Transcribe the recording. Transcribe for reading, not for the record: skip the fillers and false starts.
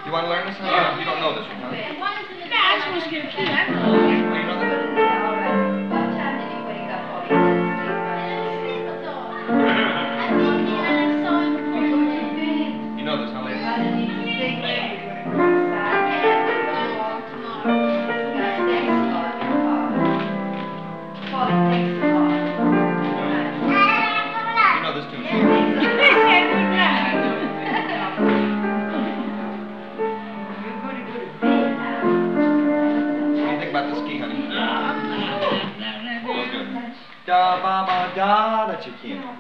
You want to learn this? Huh? You don't know this one, huh? Yeah, I was supposed to get a key. I don't know. Oh, you know that? What time did you wake up, Bobby? You know this, huh, lady? I need to sing it. You know this too. What do you think about this key, honey? Feels good. Da ba ba da, that's your key.